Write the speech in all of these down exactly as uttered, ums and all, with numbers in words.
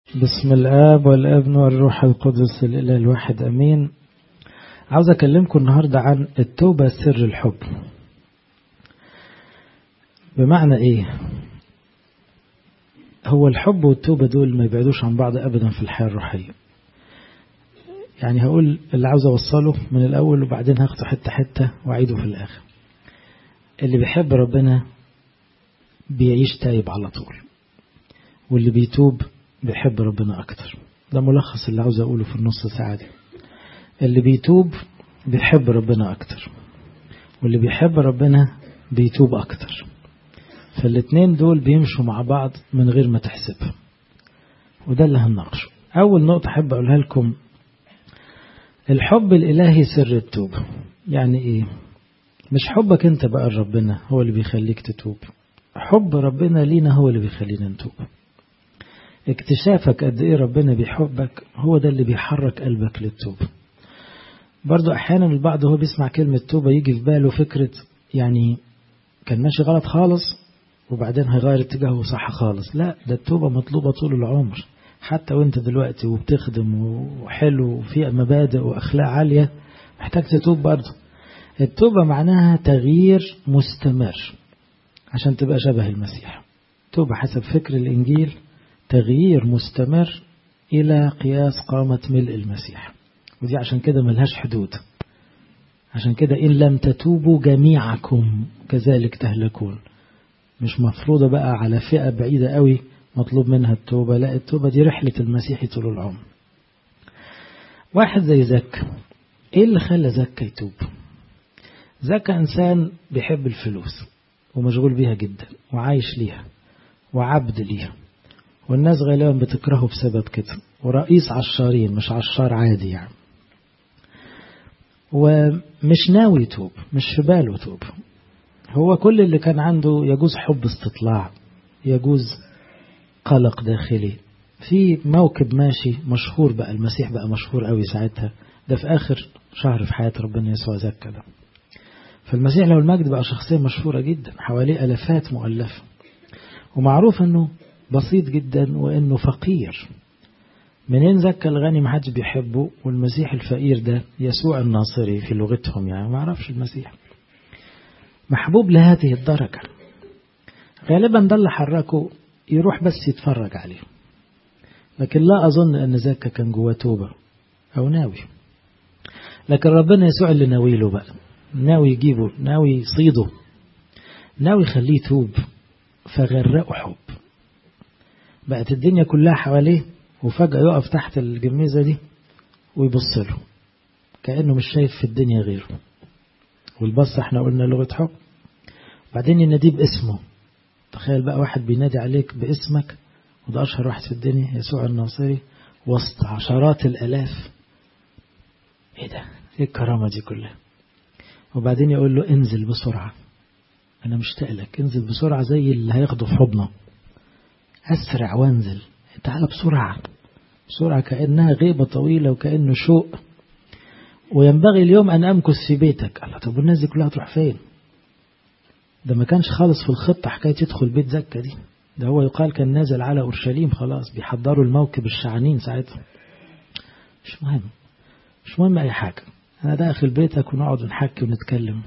بسم الآب والابن والروح القدس الإله الواحد أمين. عاوز أكلمكم النهاردة عن التوبة سر الحب. بمعنى إيه؟ هو الحب والتوبة دول ما يبعدوش عن بعض أبدا في الحياة الروحية. يعني هقول اللي عاوز أوصله من الأول وبعدين هاخده حتة حتة وأعيده في الآخر. اللي بيحب ربنا بيعيش تايب على طول، واللي بيتوب بيحب ربنا أكتر. ده ملخص اللي عاوز أقوله في النص ساعة دي. اللي بيتوب بيحب ربنا أكتر، واللي بيحب ربنا بيتوب أكتر. فالاتنين دول بيمشوا مع بعض من غير ما تحسبها، وده اللي هنناقشه. أول نقطة أحب أقولها لكم، الحب الإلهي سر التوبة. يعني إيه؟ مش حبك أنت بقى ربنا هو اللي بيخليك تتوب، حب ربنا لينا هو اللي بيخلينا نتوب. اكتشافك قد ايه ربنا بيحبك هو ده اللي بيحرك قلبك للتوبة. برضو احيانا البعض هو بيسمع كلمة توبة يجي في باله فكرة يعني كان ماشي غلط خالص وبعدين هيغير اتجاهه صح خالص. لا، ده التوبة مطلوبة طول العمر. حتى وانت دلوقتي وبتخدم وحلو وفي مبادئ واخلاق عالية محتاج تتوب برضو. التوبة معناها تغيير مستمر عشان تبقى شبه المسيح. توبة حسب فكر الإنجيل تغيير مستمر إلى قياس قامة ملء المسيح، ودي عشان كده ملهاش حدود. عشان كده إن لم تتوبوا جميعكم كذلك تهلكون. مش مفروضة بقى على فئة بعيدة قوي مطلوب منها التوبة، لا، التوبة دي رحلة المسيح طول العمر. واحد زي زكا، إيه اللي خلى زكا يتوب؟ زكا إنسان بيحب الفلوس ومشغول بيها جدا وعايش ليها وعبد ليها، والناس غالبا بتكرهه بسبب كده، ورئيس عشارين مش عشار عادي يعني، ومش ناوي يتوب، مش في باله يتوب. هو كل اللي كان عنده يجوز حب استطلاع، يجوز قلق داخلي في موكب ماشي مشهور. بقى المسيح بقى مشهور قوي ساعتها، ده في آخر شهر في حياة ربنا يسوع زكا ده. فالمسيح له المجد بقى شخصية مشهورة جدا، حواليه ألفات مؤلفة، ومعروف أنه بسيط جدا وأنه فقير. منين زكا الغني محدش بيحبه، والمسيح الفقير ده يسوع الناصري في لغتهم يعني ما عرفش المسيح محبوب لهذه الدرجة. غالبا ده اللي حركه يروح بس يتفرج عليه، لكن لا أظن أن زكا كان جواه توبة أو ناوي. لكن ربنا يسوع اللي ناوي له بقى، ناوي يجيبه، ناوي يصيده، ناوي يخليه يتوب، فغرقه حب. بقت الدنيا كلها حواليه وفجأة يقف تحت الجميزة دي ويبص له كأنه مش شايف في الدنيا غيره. والبص احنا قلنا لغة حب. بعدين يناديه باسمه. تخيل بقى واحد بينادي عليك باسمك، وده أشهر واحد في الدنيا يسوع الناصري وسط عشرات الألاف. ايه ده؟ ايه الكرامة دي كلها؟ وبعدين يقول له انزل بسرعة، أنا مشتاق لك، انزل بسرعة زي اللي هياخده في حضنه. أسرع وانزل، تعال بسرعة بسرعة، كأنها غيبة طويلة وكأنه شوق. وينبغي اليوم أن أمكث في بيتك. الله، طب الناس دي كلها تروح فين؟ ده ما كانش خالص في الخطة حكاية يدخل بيت زكا دي. ده هو يقال كان نازل على أورشليم خلاص، بيحضروا الموكب الشعنين ساعتها. مش مهم، مش مهم أي حاجة، أنا داخل بيتك ونقعد نحكي ونتكلم.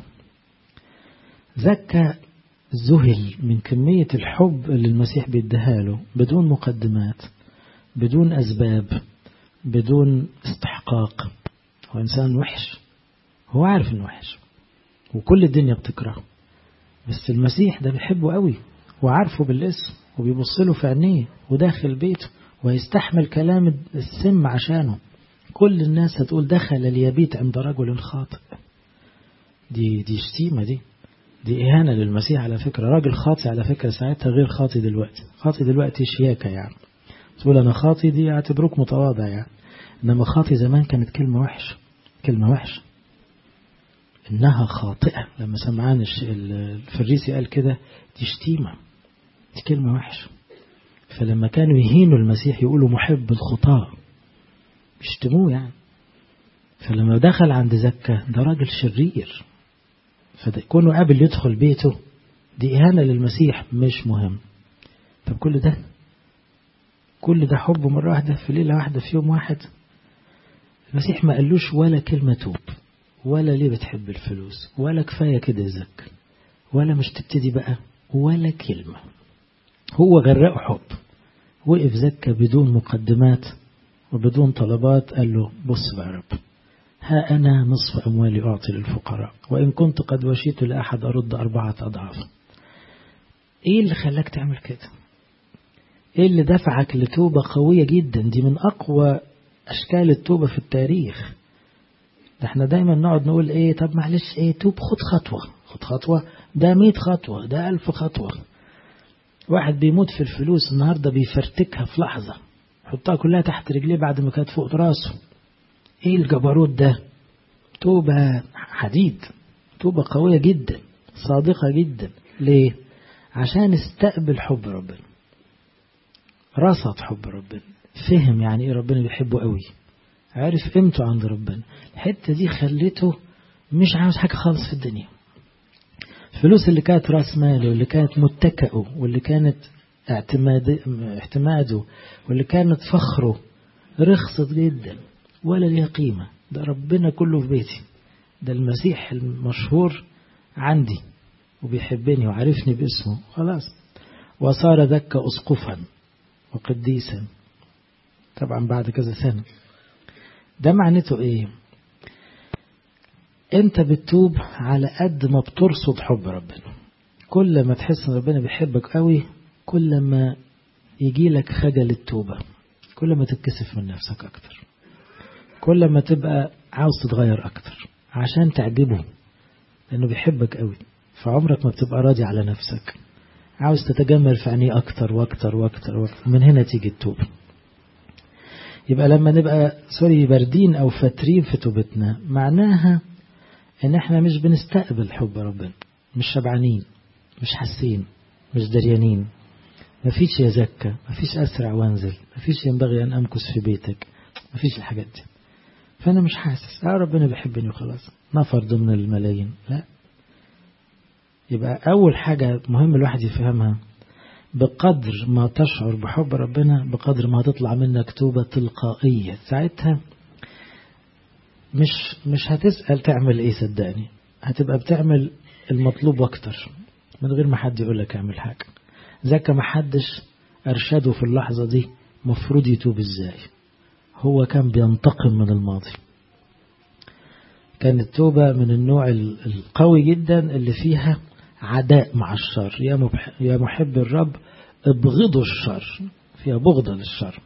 زكا ذهل من كمية الحب اللي المسيح بيديها له بدون مقدمات، بدون أسباب، بدون استحقاق. هو إنسان وحش، هو عارف إنه وحش وكل الدنيا بتكرهه، بس المسيح ده بيحبه قوي وعارفه بالاسم وبيبص له في عينيه وداخل بيته ويستحمل كلام السم عشانه. كل الناس هتقول دخل ليبيت عند رجل خاطئ. دي دي شتيمة، دي دي إهانة للمسيح على فكرة. راجل خاطئ على فكرة ساعتها غير خاطئ دلوقتي. خاطئ دلوقتي شياكة يعني، تقول أنا خاطئ دي اعتبروك متواضع يعني، إنما خاطئ زمان كانت كلمة وحش، كلمة وحش. إنها خاطئة لما سمعان الفريسي قال كده دي شتيمة، دي كلمة وحش. فلما كانوا يهينوا المسيح يقولوا محب الخطاة، بيشتموه يعني. فلما دخل عند زكا ده راجل شرير، فكونه قابل يدخل بيته دي إهانة للمسيح، مش مهم. طب كل ده كل ده حب مرة واحدة في ليلة واحدة في يوم واحد. المسيح ما قالوش ولا كلمة توب، ولا ليه بتحب الفلوس، ولا كفاية كده زك، ولا مش تبتدي بقى، ولا كلمة. هو غرقه حب. وقف زكى بدون مقدمات وبدون طلبات، قال له بص بقى يا رب، ها أنا نصف أموالي أعطي للفقراء، وإن كنت قد وشيت لأحد أرد أربعة أضعاف. إيه اللي خلاك تعمل كده؟ إيه اللي دفعك لتوبة قوية جدا؟ دي من أقوى أشكال التوبة في التاريخ. ده احنا دايما نقعد نقول إيه، طب معلش إيه، توب خد خطوة، خد خطوة، ده مئة خطوة، ده ألف خطوة. واحد بيموت في الفلوس النهاردة بيفرتكها في لحظة، حطها كلها تحت رجليه بعد ما كانت فوق راسه. ايه الجبروت ده؟ توبة حديد، توبة قوية جدا، صادقة جدا. ليه؟ عشان استقبل حب ربنا، رصد حب ربنا، فهم يعني ايه ربنا بيحبه قوي، عارف قيمته عند ربنا. الحتة دي خليته مش عاوز حاجة خالص في الدنيا. الفلوس اللي كانت راس ماله، واللي كانت متكئه، واللي كانت اعتماد اعتماده، واللي كانت فخره، رخصت جدا ولا ليها قيمة. ده ربنا كله في بيتي، ده المسيح المشهور عندي وبيحبني وعارفني باسمه، خلاص. وصار ذاك أسقفا وقديسا، طبعا بعد كذا سنة. ده معناته ايه؟ انت بتتوب على قد ما بترصد حب ربنا. كل ما تحس ان ربنا بيحبك قوي، كل ما يجي لك خجل التوبة، كل ما تتكسف من نفسك اكتر، كل ما تبقى عاوز تتغير اكتر عشان تعجبه، لانه بيحبك قوي. فعمرك ما بتبقى راضي على نفسك، عاوز تتجمل في عينيه اكتر واكتر واكتر واكتر. من هنا تيجي التوبة. يبقى لما نبقى سوري باردين او فترين في توبتنا، معناها ان احنا مش بنستقبل حب ربنا، مش شبعانين، مش حاسين، مش دريانين. مفيش يا زكا، مفيش اسرع وانزل، مفيش ينبغي ان امكث في بيتك، مفيش الحاجات دي. فانا مش حاسس اه ربنا بيحبني وخلاص، نفر ضمن الملايين. لا. يبقى اول حاجة مهم الواحد يفهمها، بقدر ما تشعر بحب ربنا بقدر ما هتطلع منك توبة تلقائية. ساعتها مش مش هتسأل تعمل ايه، صدقني هتبقى بتعمل المطلوب اكتر من غير ما حد يقول لك اعمل حاجة. زكا ما حدش ارشده في اللحظة دي مفروض يتوب ازاي، هو كان بينتقم من الماضي. كانت التوبة من النوع القوي جدا اللي فيها عداء مع الشر. يا محب الرب ابغضوا الشر، فيها بغضة للشر.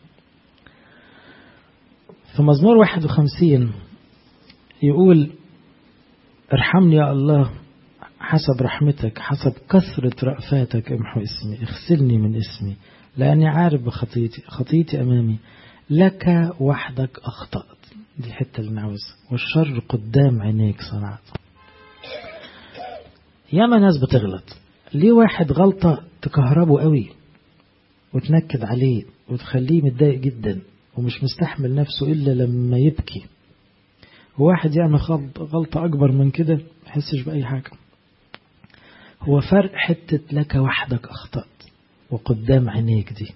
في مزمور واحد وخمسين يقول ارحمني يا الله حسب رحمتك، حسب كثرة رأفاتك امحو اسمي، اغسلني من اسمي لأني عارف بخطيتي، خطيتي أمامي، لك وحدك أخطأت. دي الحتة اللي نعوزها. والشر قدام عينيك صنعت. ياما ناس بتغلط. ليه واحد غلطة تكهربه قوي وتنكد عليه وتخليه متضايق جدا ومش مستحمل نفسه إلا لما يبكي، وواحد يعمل غلطة أكبر من كده يحسش بأي حاجة. هو فرق حتة لك وحدك أخطأت وقدام عينيك دي.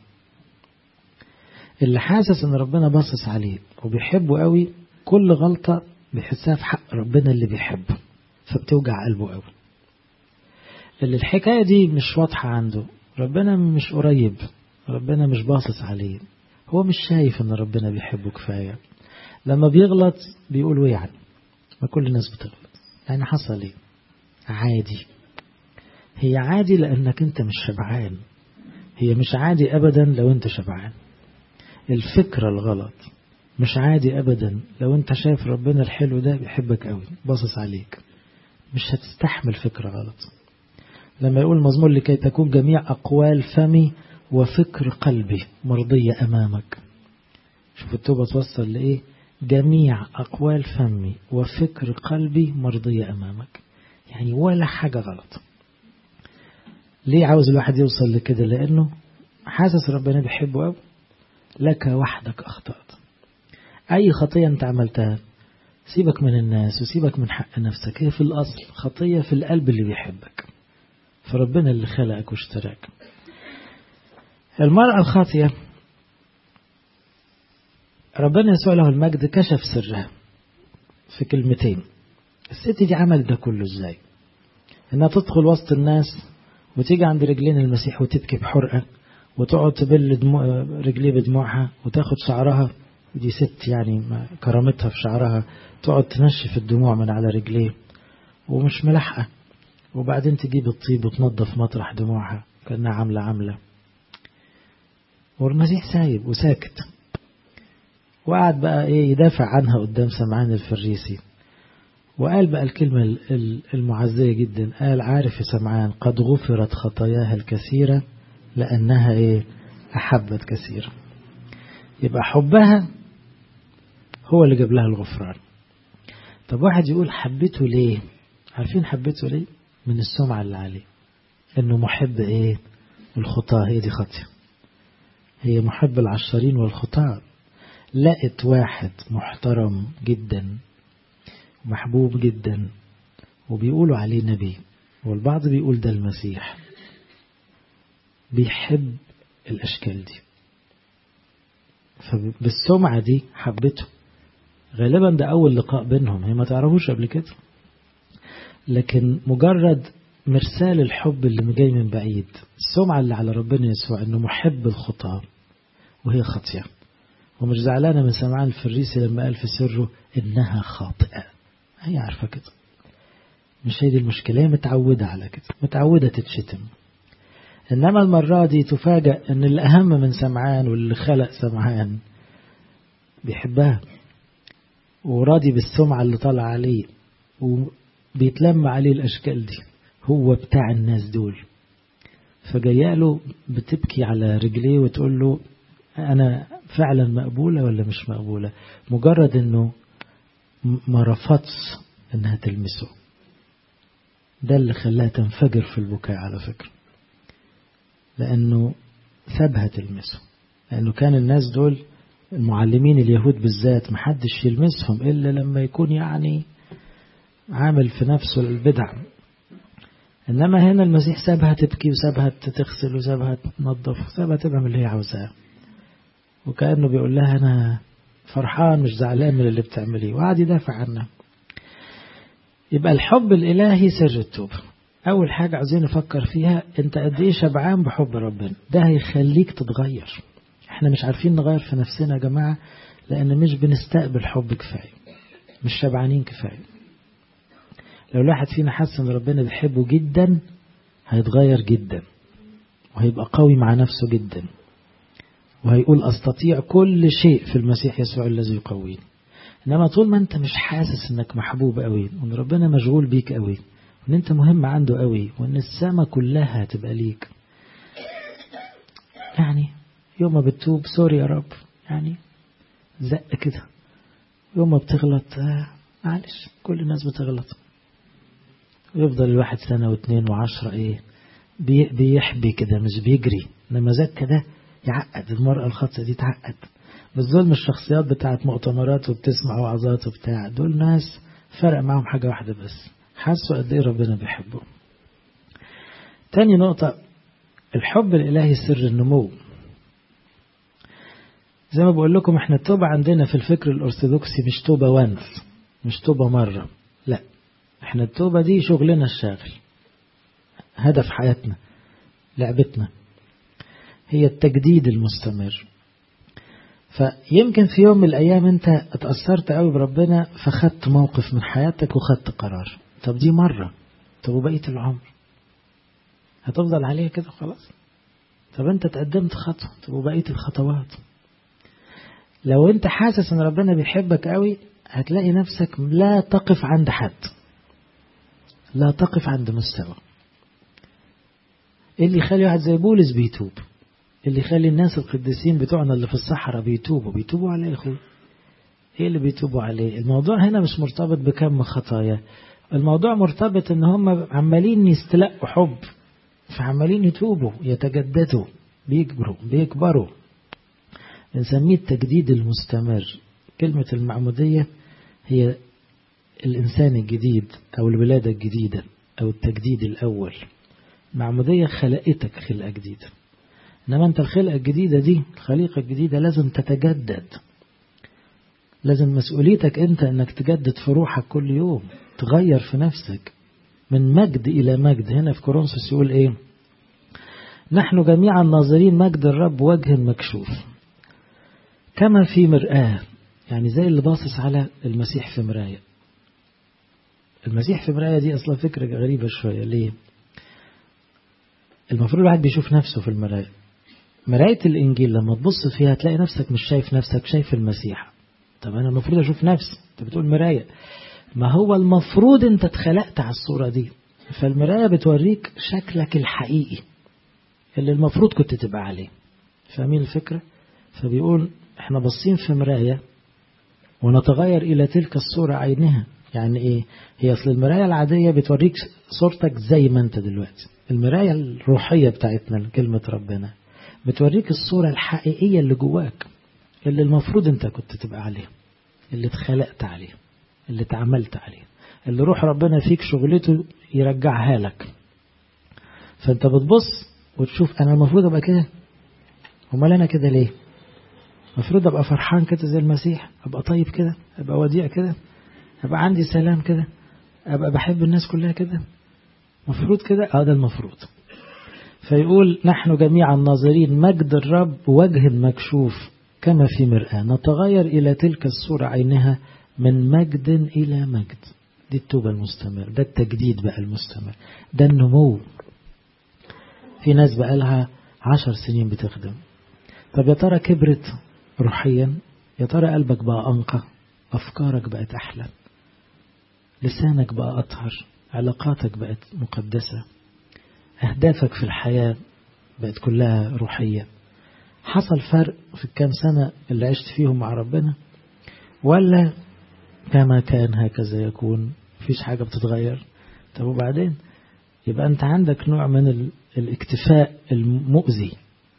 اللي حاسس ان ربنا باصص عليه وبيحبه قوي، كل غلطة بيحسها في حق ربنا اللي بيحبه، فبتوجع قلبه قوي. اللي الحكاية دي مش واضحة عنده، ربنا مش قريب، ربنا مش باصص عليه، هو مش شايف ان ربنا بيحبه كفاية. لما بيغلط بيقولوا يعني ما كل الناس بتغلط، يعني حصل ايه؟ عادي. هي عادي لانك انت مش شبعان، هي مش عادي ابدا لو انت شبعان. الفكرة الغلط مش عادي ابدا لو انت شايف ربنا الحلو ده بيحبك قوي باصص عليك، مش هتستحمل فكرة غلط. لما يقول مزمور لكي تكون جميع أقوال فمي وفكر قلبي مرضية أمامك. شوف التوبة توصل لإيه؟ جميع أقوال فمي وفكر قلبي مرضية أمامك، يعني ولا حاجة غلط. ليه عاوز الواحد يوصل لكده؟ لأنه حاسس ربنا بيحبه أوي. لك وحدك أخطأت. أي خطية أنت عملتها سيبك من الناس وسيبك من حق نفسك، هي في الأصل خطية في القلب اللي بيحبك، فربنا اللي خلقك واشتراك. المرأة الخاطية ربنا يسوع له المجد كشف سرها في كلمتين. الست دي عمل ده كله ازاي؟ انها تدخل وسط الناس وتيجي عند رجلين المسيح وتبكي بحرقة وتقعد تبل دموع رجليه بدموعها وتاخد شعرها، دي ست يعني كرامتها في شعرها، تقعد تنشف الدموع من على رجليه ومش ملحقة، وبعدين تجيب الطيب وتنظف مطرح دموعها كأنها عاملة عاملة، والمسيح سايب وساكت. وقعد بقى ايه يدافع عنها قدام سمعان الفريسي، وقال بقى الكلمة المعزية جدا، قال: عارف يا سمعان قد غفرت خطاياها الكثيرة لأنها ايه أحبت كثيرا. يبقى حبها هو اللي جاب لها الغفران. طب واحد يقول حبيته ليه؟ عارفين حبيته ليه؟ من السمعة اللي عليه، انه محب ايه الخطاة. هي دي خطية، هي محب العشرين والخطاة. لقت واحد محترم جدا محبوب جدا وبيقولوا عليه نبي، والبعض بيقول ده المسيح، بيحب الأشكال دي، فبالسمعة دي حبته. غالبا ده أول لقاء بينهم، هي ما تعرفوش قبل كده، لكن مجرد مرسال الحب اللي جاي من بعيد، السمعة اللي على ربنا يسوع انه محب الخطاة وهي خطية، ومش زعلانة من سمعان الفريسي لما قال في سره انها خاطئة. هي عارفة كده، مش هي دي المشكلة، هي متعودة على كده، متعودة تتشتم. انما المرة دي تفاجأ ان اللي اهم من سمعان واللي خلق سمعان بيحبها وراضي بالسمعة اللي طلع عليه وبيتلم عليه الاشكال دي، هو بتاع الناس دول. فجاياله بتبكي على رجليه وتقول له أنا فعلا مقبولة ولا مش مقبولة، مجرد أنه ما رفضش أنها تلمسه. ده اللي خلاها تنفجر في البكاء على فكرة، لأنه سابها تلمسه. لأنه كان الناس دول المعلمين اليهود بالذات محدش يلمسهم إلا لما يكون يعني عامل في نفسه البدع. إنما هنا المسيح سابها تبكي وسابها تغسل وسابها تنظف وسابها تعمل اللي هي عاوزاه، وكأنه بيقول لها أنا فرحان مش زعلان من اللي بتعمليه، وقعد يدافع عنها. يبقى الحب الإلهي سر التوبة. أول حاجة عاوزين نفكر فيها، أنت قد إيه شبعان بحب ربنا، ده هيخليك تتغير. إحنا مش عارفين نغير في نفسنا يا جماعة، لأن مش بنستقبل حب كفاية، مش شبعانين كفاية. لو الواحد فينا حس ان ربنا بيحبه جدا هيتغير جدا، وهيبقى قوي مع نفسه جدا، وهيقول أستطيع كل شيء في المسيح يسوع الذي يقويني. إنما طول ما أنت مش حاسس إنك محبوب قوي، وإن ربنا مشغول بيك قوي، وإن أنت مهم عنده قوي، وإن السماء كلها هتبقى ليك، يعني يوم ما بتتوب سوري يا رب، يعني زق كده. يوم ما بتغلط معلش، كل الناس بتغلط، ويفضل الواحد سنة واثنين وعشرة إيه بيحبي كده مش بيجري. إنما زك ده يعقد، المرأة الخاطئة دي تعقد. بس دول مش الشخصيات بتاعت مؤتمرات وبتسمع وعظات وبتاع، دول ناس فرق معهم حاجة واحدة بس، حسوا قد ايه ربنا بيحبهم. تاني نقطة، الحب الإلهي سر النمو. زي ما بقول لكم احنا التوبة عندنا في الفكر الأرثوذكسي مش توبة وانس، مش توبة مرة، لا، احنا التوبة دي شغلنا الشاغل، هدف حياتنا، لعبتنا، هي التجديد المستمر. فيمكن في يوم من الأيام أنت اتأثرت قوي بربنا فخدت موقف من حياتك وخدت قرار، طب دي مرة، طب وبقية العمر هتفضل عليها كده خلاص؟ طب أنت تقدمت خطوة، طب وبقية الخطوات؟ لو أنت حاسس أن ربنا بيحبك قوي هتلاقي نفسك لا تقف عند حد، لا تقف عند مستوى. إيه اللي يخلي واحد زي بولس بيتوب؟ اللي يخلي الناس القديسين بتوعنا اللي في الصحراء بيتوبوا بيتوبوا عليه أخوي؟ إيه اللي بيتوبوا عليه؟ الموضوع هنا مش مرتبط بكم خطايا، الموضوع مرتبط ان هم عمالين يستلقوا حب، فعمالين يتوبوا يتجددوا بيكبروا بيكبروا. نسميه التجديد المستمر. كلمة المعمودية هي الإنسان الجديد أو الولادة الجديدة أو التجديد الأول. المعمودية خلقتك خلقة جديدة، إنما أنت الخلقة الجديدة دي الخليقة الجديدة لازم تتجدد، لازم مسؤوليتك أنت أنك تجدد في روحك كل يوم، تغير في نفسك من مجد إلى مجد. هنا في كورنثوس يقول إيه؟ نحن جميعا ناظرين مجد الرب وجه مكشوف كما في مرآة، يعني زي اللي باصص على المسيح في مراية. المسيح في مراية دي أصلا فكرة غريبة شوية. ليه؟ المفروض الواحد بيشوف نفسه في المراية. مراية الإنجيل لما تبص فيها تلاقي نفسك مش شايف نفسك، شايف المسيح. طب أنا المفروض أشوف نفسي، أنت بتقول مراية، ما هو المفروض أنت اتخلقت على الصورة دي، فالمراية بتوريك شكلك الحقيقي اللي المفروض كنت تبقى عليه. فاهمين الفكرة؟ فبيقول احنا باصين في مراية ونتغير إلى تلك الصورة عينها. يعني إيه؟ هي أصل المراية العادية بتوريك صورتك زي ما أنت دلوقتي. المراية الروحية بتاعتنا كلمة ربنا بتوريك الصورة الحقيقية اللي جواك، اللي المفروض أنت كنت تبقى عليها، اللي اتخلقت عليها، اللي اتعملت عليها، اللي روح ربنا فيك شغلته يرجعها لك. فأنت بتبص وتشوف أنا المفروض أبقى كده، وما أنا كده ليه؟ المفروض أبقى فرحان كده زي المسيح، أبقى طيب كده، أبقى وديع كده، أبقى عندي سلام كده، أبقى بحب الناس كلها كده، مفروض كده. هذا المفروض. فيقول نحن جميعا ناظرين مجد الرب وجه مكشوف كما في مرآة نتغير إلى تلك الصورة عينها من مجد إلى مجد. دي التوبة المستمر، ده التجديد بقى المستمر، ده النمو. في ناس بقى لها عشر سنين بتخدم. طب يا ترى كبرت روحيا؟ يا ترى قلبك بقى أنقى؟ أفكارك بقت أحلى؟ لسانك بقى أطهر؟ علاقاتك بقت مقدسة؟ أهدافك في الحياة بقت كلها روحية؟ حصل فرق في الكام سنة اللي عشت فيهم مع ربنا؟ ولا كما كان هكذا يكون، مفيش حاجة بتتغير؟ طب وبعدين؟ يبقى أنت عندك نوع من الاكتفاء المؤذي،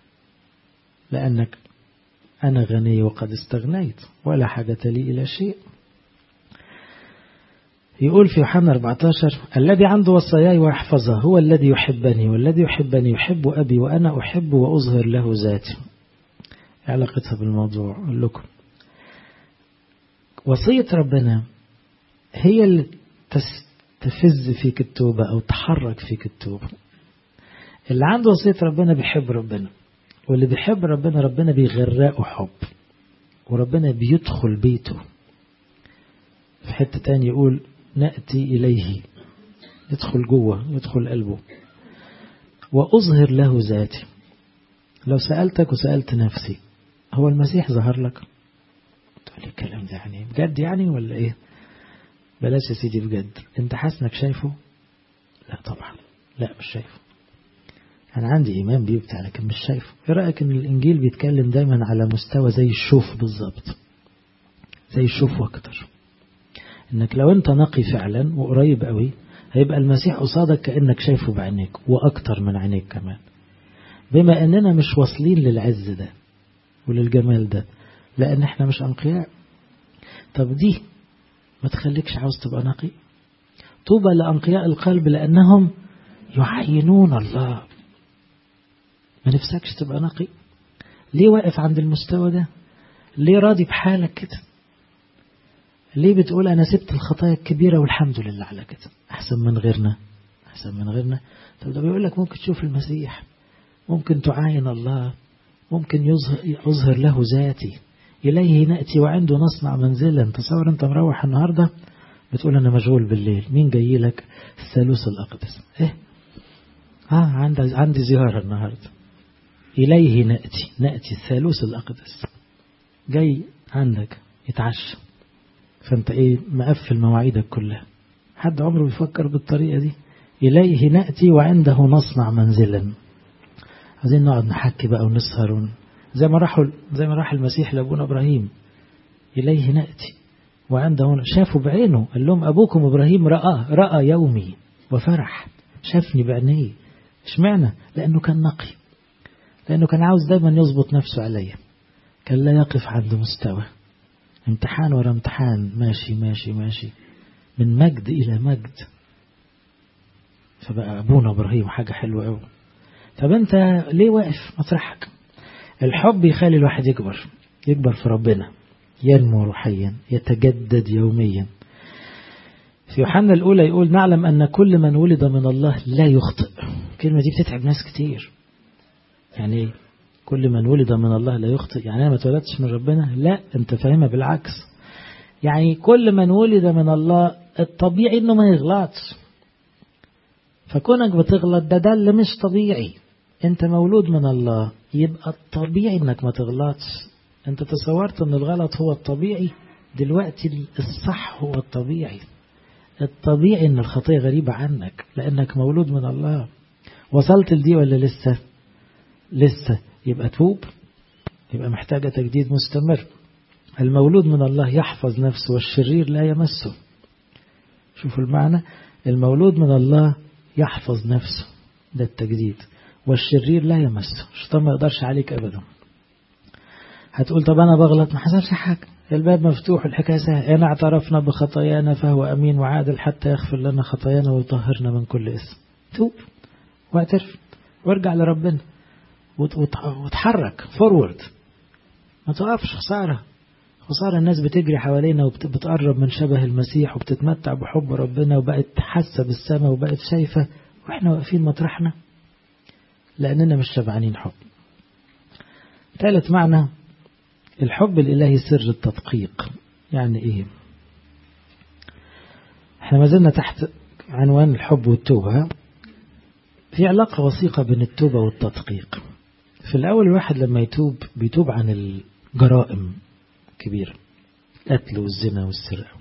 لأنك أنا غني وقد استغنيت ولا حاجة لي إلى شيء. يقول في يوحنا أربعة عشر الذي عنده وصاياي ويحفظها هو الذي يحبني، والذي يحبني يحب أبي وأنا أحب وأظهر له ذاتي. علاقتها بالموضوع أقول لكم، وصية ربنا هي اللي تفز فيك التوبة أو تحرك فيك التوبة. اللي عنده وصية ربنا بيحب ربنا، واللي بيحب ربنا ربنا بيغرقه حب، وربنا بيدخل بيته. في حتة تاني يقول نأتي إليه، يدخل جوه، يدخل قلبه. وأظهر له ذاتي. لو سألتك وسألت نفسي هو المسيح ظهر لك؟ تقول لي الكلام ده يعني بجد يعني ولا ايه؟ بلاش يا سيدي بجد. انت حاسس انك شايفه؟ لا طبعا، لا مش شايفه. انا عندي ايمان بيه بتاع لكن مش شايفه. ايه رأيك ان الانجيل بيتكلم دايما على مستوى زي الشوف بالظبط، زي الشوف واكتر. انك لو انت نقي فعلا وقريب قوي هيبقى المسيح قصادك كأنك شايفه بعينيك واكتر من عينيك كمان. بما اننا مش واصلين للعز ده وللجمال ده لان احنا مش انقياء. طب دي ما تخليكش عاوز تبقى نقي؟ طوبى لأنقياء القلب لأنهم يعينون الله. ما نفسكش تبقى نقي؟ ليه واقف عند المستوى ده؟ ليه راضي بحالك كده؟ ليه بتقول أنا سبت الخطايا الكبيرة والحمد لله على كده، أحسن من غيرنا، أحسن من غيرنا؟ طب ده بيقول لك ممكن تشوف المسيح، ممكن تعاين الله، ممكن يظهر له ذاتي. إليه نأتي وعنده نصنع منزلا. تصور أنت مروح النهاردة بتقول أنا مشغول بالليل، مين جاي لك؟ الثالوث الأقدس. إيه؟ ها عندي عندي زيارة النهاردة. إليه نأتي، نأتي الثالوث الأقدس جاي عندك يتعشى. فأنت إيه مقفل مواعيدك كلها. حد عمره بيفكر بالطريقة دي؟ إليه نأتي وعنده نصنع منزلا. عايزين نقعد نحكي بقى ونسهر زي ما راحوا زي ما راح المسيح لأبونا إبراهيم. إليه نأتي وعنده، شافوا بعينه، قال لهم أبوكم إبراهيم رأى رأى يومي وفرح، شافني بعينيه. اشمعنى؟ لأنه كان نقي، لأنه كان عاوز دايما يضبط نفسه عليا، كان لا يقف عند مستوى، امتحان ورا امتحان، ماشي ماشي ماشي من مجد إلى مجد. فبقى أبونا إبراهيم حاجة حلوة قوي. طب أنت ليه واقف مطرحك؟ الحب يخلي الواحد يكبر، يكبر في ربنا، ينمو روحيا يتجدد يوميا. في يوحنا الأولى يقول نعلم أن كل من ولد من الله لا يخطئ. الكلمة دي بتتعب ناس كتير. يعني كل من ولد من الله لا يخطئ، يعني أنا ما اتولدتش من ربنا؟ لا، أنت فاهمها بالعكس. يعني كل من ولد من الله الطبيعي إنه ما يغلطش، فكونك بتغلط ده ده اللي مش طبيعي. أنت مولود من الله يبقى الطبيعي إنك ما تغلطش. أنت تصورت إن الغلط هو الطبيعي، دلوقتي الصح هو الطبيعي. الطبيعي إن الخطية غريبة عنك لأنك مولود من الله. وصلت لدي ولا لسه؟ لسه. يبقى توب، يبقى محتاجة تجديد مستمر. المولود من الله يحفظ نفسه والشرير لا يمسه. شوفوا المعنى، المولود من الله يحفظ نفسه، ده التجديد، والشرير لا يمسه. الشيطان ما يقدرش عليك أبدا. هتقول طب أنا بغلط، ما حصلش حاجة، الباب مفتوح، الحكاية سهلة. أنا اعترفنا بخطايانا فهو أمين وعادل حتى يغفر لنا خطايانا ويطهرنا من كل اسم. توب واعترف وارجع لربنا وتحرك فورورد، ما توقفش. خسارة خسارة الناس بتجري حوالينا وبتقرب من شبه المسيح وبتتمتع بحب ربنا وبقت حاسة بالسماء وبقت شايفة، وإحنا واقفين مطرحنا لأننا مش شبعانين حب. ثالث معنى، الحب الإلهي سر التدقيق. يعني إيه؟ إحنا ما زلنا تحت عنوان الحب والتوبة. في علاقة وثيقة بين التوبة والتدقيق. في الأول الواحد لما يتوب بيتوب عن الجرائم كبيرة، القتل والزنا والسرقة.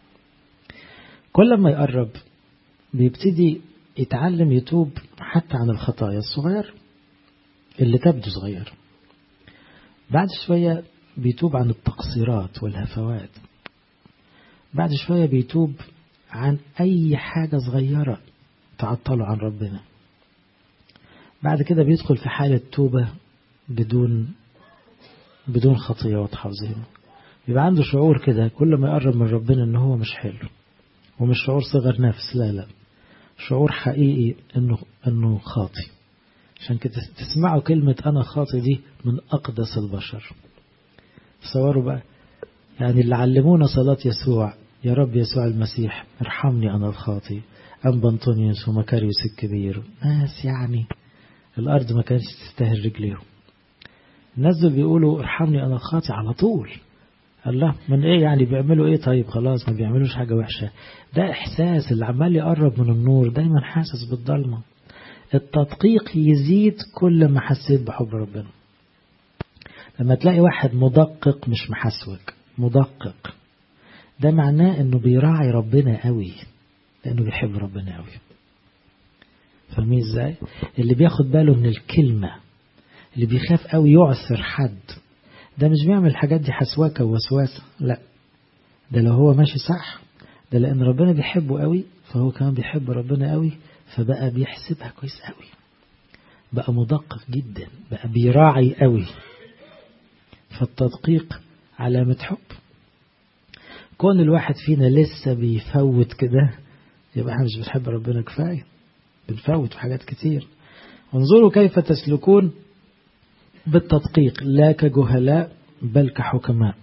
كل ما يقرب بيبتدي يتعلم يتوب حتى عن الخطايا الصغير اللي تبدو صغير. بعد شوية بيتوب عن التقصيرات والهفوات. بعد شوية بيتوب عن أي حاجة صغيرة تعطله عن ربنا. بعد كده بيدخل في حالة توبة بدون بدون خطية واضحة وزينة. يبقى عنده شعور كده كل ما يقرب من ربنا إنه هو مش حلو، ومش شعور صغر نفس، لا لا، شعور حقيقي إنه إنه خاطي. عشان كده تسمعوا كلمة أنا خاطي دي من أقدس البشر. تصوروا بقى، يعني اللي علمونا صلاة يسوع، يا رب يسوع المسيح ارحمني أنا الخاطي، أنبا أنطونيوس ومكاريوس الكبير، ناس يعني الأرض ما كانش تستاهل رجليهم. الناس دول بيقولوا ارحمني أنا الخاطي على طول. الله، من إيه يعني؟ بيعملوا إيه؟ طيب خلاص ما بيعملوش حاجة وحشة. ده إحساس اللي عمال يقرب من النور دايما حاسس بالضلمة. التدقيق يزيد كل ما حسيت بحب ربنا. لما تلاقي واحد مدقق مش محسوك، مدقق، ده معناه انه بيراعي ربنا قوي لانه بيحب ربنا قوي. فاهمين ازاي؟ اللي بياخد باله من الكلمة، اللي بيخاف قوي يعثر حد، ده مش بيعمل الحاجات دي حسواكة ووسواسة، لا، ده لو هو ماشي صح، ده لان ربنا بيحبه قوي فهو كمان بيحب ربنا قوي، فبقى بيحسبها كويس قوي، بقى مدقق جدا، بقى بيراعي قوي. فالتدقيق علامة حب. كون الواحد فينا لسه بيفوت كده يبقى احنا مش بنحب ربنا كفاية، بنفوت في حاجات كتير. انظروا كيف تسلكون بالتدقيق لا كجهلاء بل كحكماء.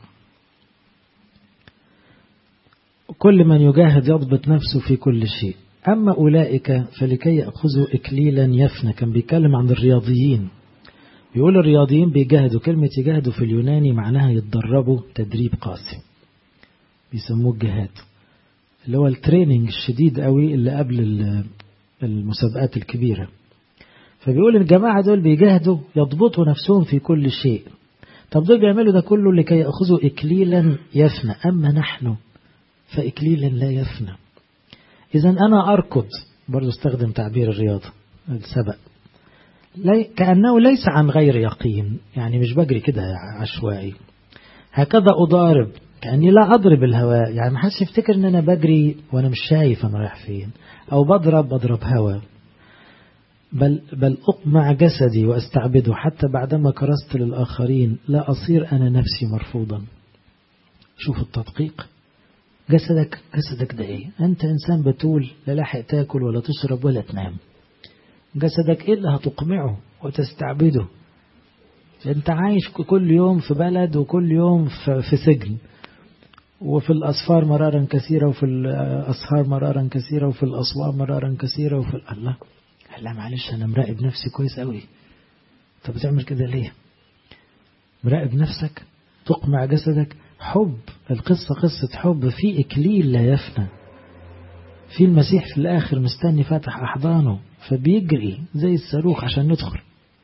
كل من يجاهد يضبط نفسه في كل شيء، أما أولئك فلكي يأخذوا إكليلا يفنى. كان بيتكلم عن الرياضيين، بيقول الرياضيين بيجاهدوا. كلمة يجاهدوا في اليوناني معناها يتدربوا تدريب قاسي، بيسموه الجهاد، اللي هو التريننج الشديد قوي اللي قبل المسابقات الكبيرة. فبيقول الجماعة دول بيجاهدوا يضبطوا نفسهم في كل شيء. طب دول بيعملوا ده كله لكي يأخذوا إكليلا يفنى، أما نحن فإكليلا لا يفنى. إذن أنا أركض، برضو استخدم تعبير الرياضة السبق، لي كأنه ليس عن غير يقين، يعني مش بجري كده عشوائي. هكذا أضارب كأني لا أضرب الهواء، يعني ما حدش يفتكر أن أنا بجري وأنا مش شايف أنا رايح فين، أو بضرب بضرب هواء، بل, بل أقمع جسدي وأستعبده حتى بعدما كرست للآخرين لا أصير أنا نفسي مرفوضا. شوف التدقيق. جسدك جسدك ده إيه؟ أنت إنسان بتول، لا لاحق تاكل ولا تشرب ولا تنام. جسدك إيه اللي هتقمعه وتستعبده؟ انت عايش كل يوم في بلد وكل يوم في سجن، وفي الأسفار مرارا كثيرة وفي الأسهار مرارا كثيرة وفي الأصوات مرارا كثيرة وفي الله. لا معلش أنا مراقب نفسي كويس قوي. طب بتعمل كده ليه؟ مراقب نفسك، تقمع جسدك. حب، القصة قصة حب، في إكليل لا يفنى، في المسيح في الآخر مستني فاتح أحضانه، فبيجري زي الصاروخ عشان ندخل.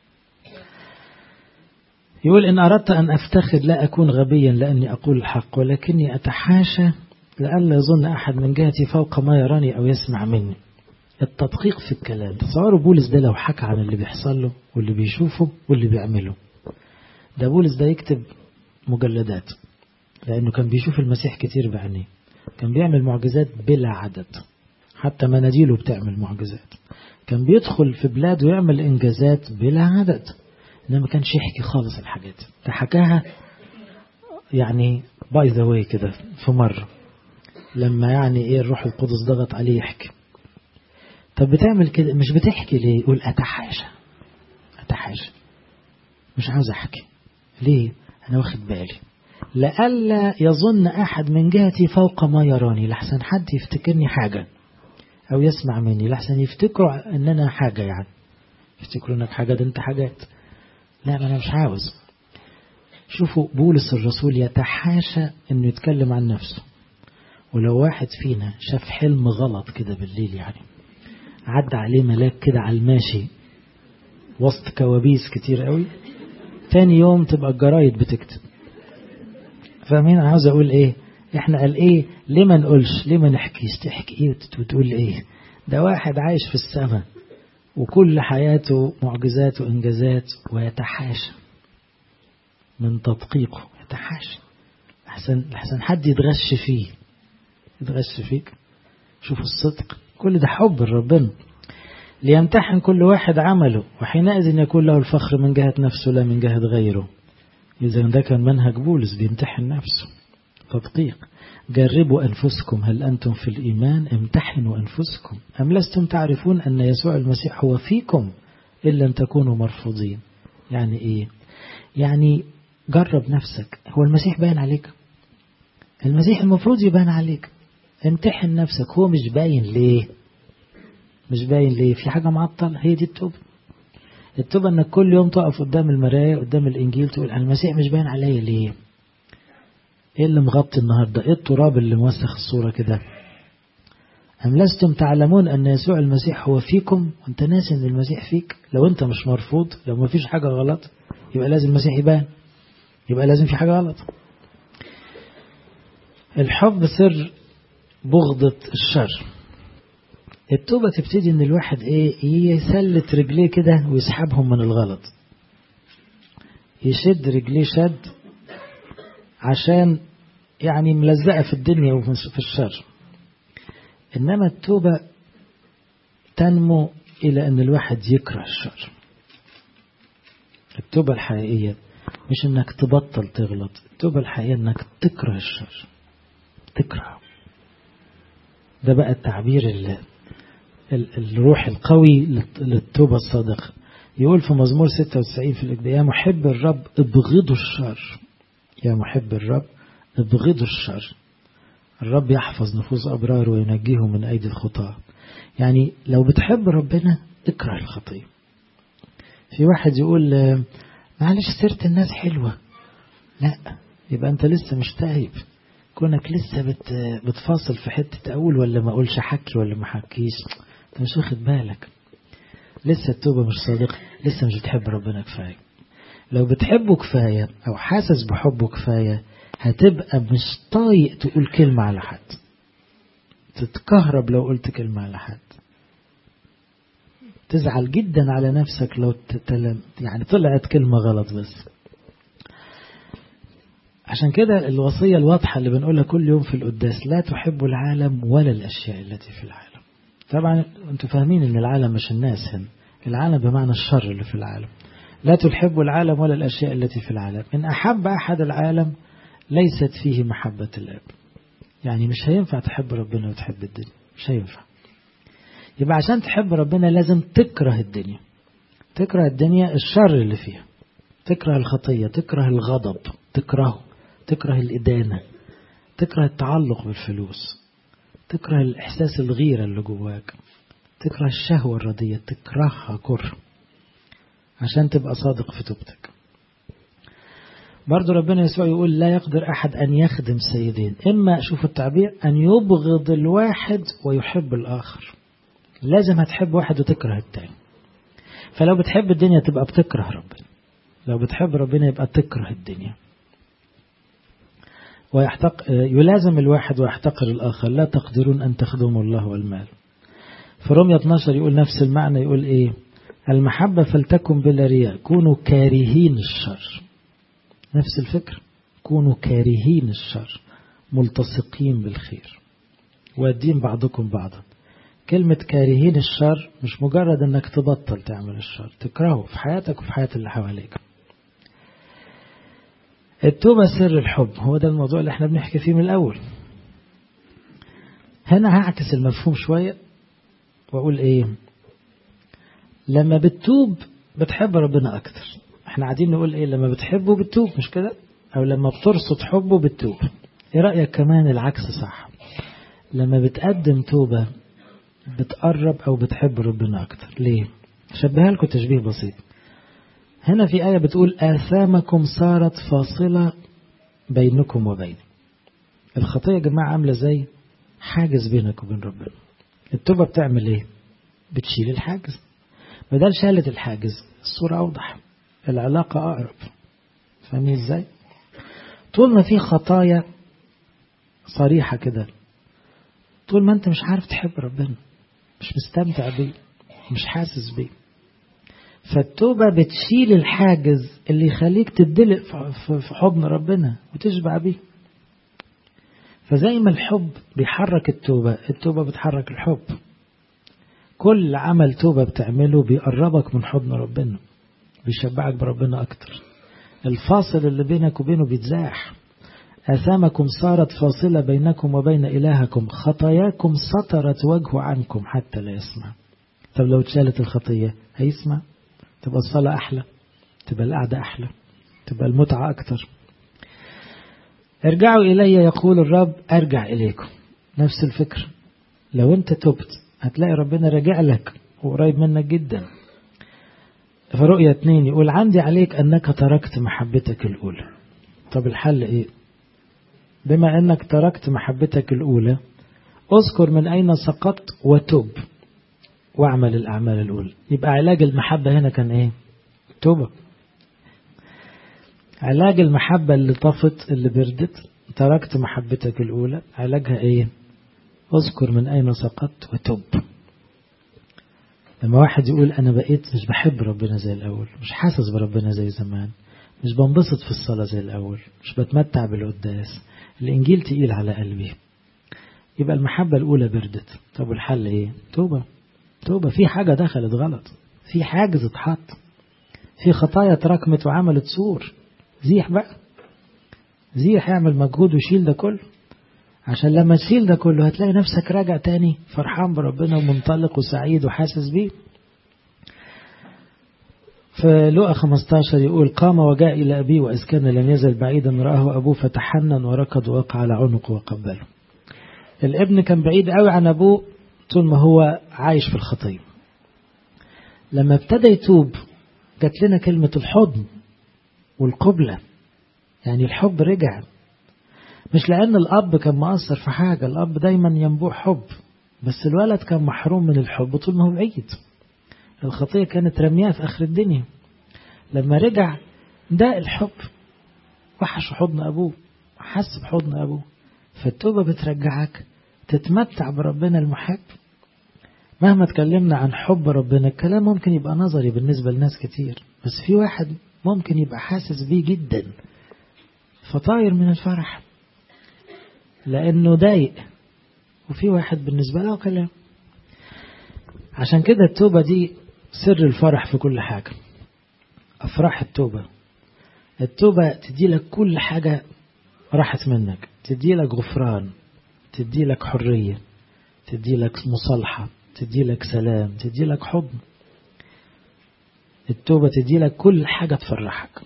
يقول إن أردت أن أفتخر لا أكون غبيا لأني أقول الحق، ولكني أتحاشى لئلا يظن أحد من جهتي فوق ما يراني أو يسمع مني. التدقيق في الكلام. تصوروا بولس ده لو حكى عن اللي بيحصل له واللي بيشوفه واللي بيعمله، ده بولس ده يكتب مجلدات، لأنه كان بيشوف المسيح كتير بعينيه، كان بيعمل معجزات بلا عدد، حتى مناديله بتعمل معجزات، كان بيدخل في بلاد ويعمل إنجازات بلا عدد، إنما ما كانش يحكي خالص الحاجات. ده حكاها يعني باي ذا واي كده في مرة لما يعني إيه الروح القدس ضغط عليه يحكي. طب بتعمل كده مش بتحكي ليه؟ يقول أتحاشى أتحاشى مش عاوز أحكي. ليه؟ أنا واخد بالي لألا يظن أحد من جهتي فوق ما يراني، لحسن حد يفتكرني حاجة أو يسمع مني، لحسن يفتكروا أن أنا حاجة، يعني يفتكروا أنك حاجة، ده أنت حاجات. لا، ما أنا مش عاوز. شوفوا بولس الرسول يتحاشى أنه يتكلم عن نفسه. ولو واحد فينا شاف حلم غلط كده بالليل، يعني عدى عليه ملاك كده على الماشي وسط كوابيس كتير قوي، تاني يوم تبقى الجرايد بتكتب. فاهمين أنا عاوز أقول إيه؟ إحنا قال إيه؟ ليه ما نقولش؟ ليه ما نحكيش؟ تحكي إيه وتقول إيه؟ ده واحد عايش في السماء وكل حياته معجزات وإنجازات، ويتحاشى من تدقيقه، يتحاشى أحسن أحسن حد يتغش فيه، يتغش فيك. شوفوا الصدق، كل ده حب ربنا. ليمتحن كل واحد عمله وحينئذ يكون له الفخر من جهة نفسه لا من جهة غيره. إذا ده كان منهج بولس، بيمتحن نفسه تدقيق. جربوا أنفسكم هل أنتم في الإيمان، امتحنوا أنفسكم أم لستم تعرفون أن يسوع المسيح هو فيكم إلا أن تكونوا مرفوضين. يعني إيه؟ يعني جرب نفسك. هو المسيح باين عليك؟ المسيح المفروض يبان عليك. امتحن نفسك، هو مش باين ليه؟ مش باين ليه؟ في حاجة معطل. هي دي التوبة. التوبة انك كل يوم تقف قدام المراية قدام الانجيل تقول المسيح مش باين عليا ليه؟ ايه اللي مغطي النهاردة؟ ايه التراب اللي موسخ الصورة كده؟ أم لستم تعلمون أن يسوع المسيح هو فيكم؟ وانت ناسي أن المسيح فيك. لو انت مش مرفوض، لو ما فيش حاجة غلط، يبقى لازم المسيح يبان، يبقى لازم في حاجة غلط. الحب سر بغضة الشر. التوبة تبتدي ان الواحد ايه يسلت رجليه كده ويسحبهم من الغلط، يشد رجليه شد عشان يعني ملزقة في الدنيا وفي الشر. انما التوبة تنمو الى ان الواحد يكره الشر. التوبة الحقيقية مش انك تبطل تغلط، التوبة الحقيقية انك تكره الشر، تكره. ده بقى التعبير اللي الروح القوي للتوبة الصادقة. يقول في مزمور ستة وتسعين في الإجداء: يا محب الرب ابغضوا الشر، يا محب الرب ابغضوا الشر. الرب يحفظ نفوس أبرار وينجيهم من أيدي الخطاة. يعني لو بتحب ربنا اكره الخطية. في واحد يقول معلش سيرة الناس حلوة، لا، يبقى أنت لسه مش تائب. كونك لسه بت بتفاصل في حتة أقول ولا ما أقولش، حكي ولا ما حكيش، أنت مش واخد بالك. لسه التوبة مش صادقة، لسه مش بتحب ربنا كفاية. لو بتحبه كفاية أو حاسس بحبه كفاية، هتبقى مش طايق تقول كلمة على حد، تتكهرب لو قلت كلمة على حد، تزعل جدا على نفسك لو تتلم يعني طلعت كلمة غلط. بس عشان كده الوصية الواضحة اللي بنقولها كل يوم في القداس: لا تحبوا العالم ولا الأشياء التي في العالم. طبعا انتوا فاهمين ان العالم مش الناس هنا، العالم بمعنى الشر اللي في العالم. لا تحبوا العالم ولا الأشياء التي في العالم. إن أحب أحد العالم ليست فيه محبة الآب. يعني مش هينفع تحب ربنا وتحب الدنيا، مش هينفع. يبقى عشان تحب ربنا لازم تكره الدنيا، تكره الدنيا الشر اللي فيها، تكره الخطية، تكره الغضب، تكره تكره الإدانة، تكره التعلق بالفلوس، تكره الإحساس الغيرة اللي جواك، تكره الشهوة الردية، تكرهها كره عشان تبقى صادق في توبتك. برضو ربنا يسوع يقول لا يقدر أحد أن يخدم سيدين، إما شوف التعبير أن يبغض الواحد ويحب الآخر. لازم هتحب واحد وتكره التاني. فلو بتحب الدنيا تبقى بتكره ربنا، لو بتحب ربنا يبقى تكره الدنيا. ويحتق يلازم الواحد ويحتقر الآخر، لا تقدرون أن تخدموا الله والمال. في رومية اثناشر يقول نفس المعنى، يقول إيه؟ المحبة فلتكن بلا رياء، كونوا كارهين الشر. نفس الفكر، كونوا كارهين الشر ملتصقين بالخير وادين بعضكم بعضا. كلمة كارهين الشر مش مجرد أنك تبطل تعمل الشر، تكرهه في حياتك وفي حياة اللي حواليك. التوبة سر الحب، هو ده الموضوع اللي احنا بنحكي فيه من الأول. هنا هعكس المفهوم شوية وأقول إيه؟ لما بتتوب بتحب ربنا أكتر. احنا قاعدين نقول إيه؟ لما بتحبه بتتوب، مش كده؟ أو لما بترصد حبه بتتوب. إيه رأيك كمان العكس صح؟ لما بتقدم توبة بتقرب أو بتحب ربنا أكتر. ليه؟ شبهها لكم تشبيه بسيط. هنا في آية بتقول آثامكم صارت فاصلة بينكم وبيني. الخطية يا جماعة عاملة زي حاجز بينك وبين ربنا. التوبة بتعمل ايه؟ بتشيل الحاجز. بدل شالت الحاجز الصورة أوضح، العلاقة أقرب. فاهمين ازاي؟ طول ما في خطايا صريحة كده، طول ما انت مش عارف تحب ربنا، مش مستمتع بيه، مش حاسس بيه. فالتوبة بتشيل الحاجز اللي يخليك تدلق في حضن ربنا وتشبع بيه. فزي ما الحب بيحرك التوبة، التوبة بتحرك الحب. كل عمل توبة بتعمله بيقربك من حضن ربنا، بيشبعك بربنا أكتر. الفاصل اللي بينك وبينه بيتزاح. آثامكم صارت فاصلة بينكم وبين إلهكم، خطاياكم سطرت وجهه عنكم حتى لا يسمع. طب لو اتشالت الخطية هيسمع؟ تبقى الصلاة أحلى، تبقى القعدة أحلى، تبقى المتعة أكتر. ارجعوا إلي يقول الرب أرجع إليكم. نفس الفكر، لو أنت تبت هتلاقي ربنا راجع لك وقريب منك جدا. في رؤية اتنين يقول عندي عليك أنك تركت محبتك الأولى. طب الحل إيه؟ بما أنك تركت محبتك الأولى أذكر من أين سقطت وتوب واعمل الأعمال الأولى. يبقى علاج المحبة هنا كان إيه؟ توبة. علاج المحبة اللي طفت اللي بردت، تركت محبتك الأولى، علاجها إيه؟ أذكر من أين سقطت وتوب. لما واحد يقول أنا بقيت مش بحب ربنا زي الأول، مش حاسس بربنا زي زمان، مش بنبسط في الصلاة زي الأول، مش بتمتع بالقداس، الإنجيل تقيل على قلبي، يبقى المحبة الأولى بردت. طب والحل إيه؟ توبة. توبة. في حاجة دخلت غلط، في حاجز اتحط، في خطايا تراكمت وعملت سور. زيح بقى، زيح، اعمل مجهود وشيل ده كله، عشان لما تشيل ده كله هتلاقي نفسك راجع تاني فرحان بربنا ومنطلق وسعيد وحاسس بيه. في لوقا خمستاشر يقول قام وجاء إلى أبيه وإذ كان لم يزل بعيدا رآه أبوه فتحنن وركض ووقع على عنقه وقبله. الابن كان بعيد قوي عن أبوه طول ما هو عايش في الخطية. لما ابتدى يتوب جات لنا كلمة الحضن والقبلة، يعني الحب رجع. مش لأن الأب كان مقصر في حاجة، الأب دايما ينبوع حب، بس الولد كان محروم من الحب طول ما هو بعيد. الخطية كانت رمياه في آخر الدنيا. لما رجع ده الحب، وحش حضن أبوه، حس بحضن أبوه. فالتوبة بترجعك تتمتع بربنا المحب. مهما تكلمنا عن حب ربنا، الكلام ممكن يبقى نظري بالنسبة لناس كتير، بس في واحد ممكن يبقى حاسس بيه جدا فطاير من الفرح لأنه ضايق، وفي واحد بالنسبة له كلام. عشان كده التوبة دي سر الفرح في كل حاجة. أفراح التوبة، التوبة تدي لك كل حاجة راحت منك، تدي لك غفران، تدي لك حرية، تدي لك مصالحة، تدي لك سلام، تدي لك حضن. التوبة تدي لك كل حاجة تفرحك.